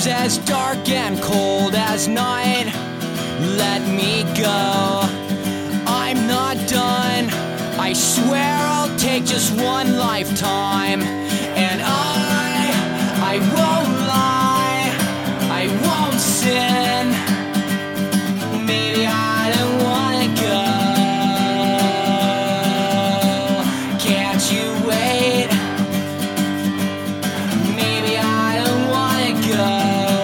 is as dark and cold as night. Let me go, I'm not done. I swear I'll take just one lifetime. And I won't lie, I won't sin. Maybe I don't wanna go. Can't you wait? Maybe I don't wanna go.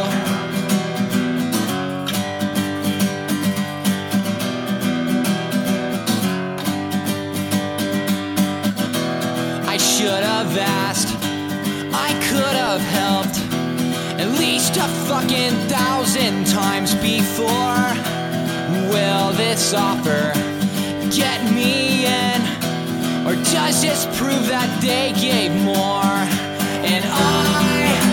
I should have asked, I could have helped at least 1,000 times before. Will this offer get me in, or does this prove that they gave more? And I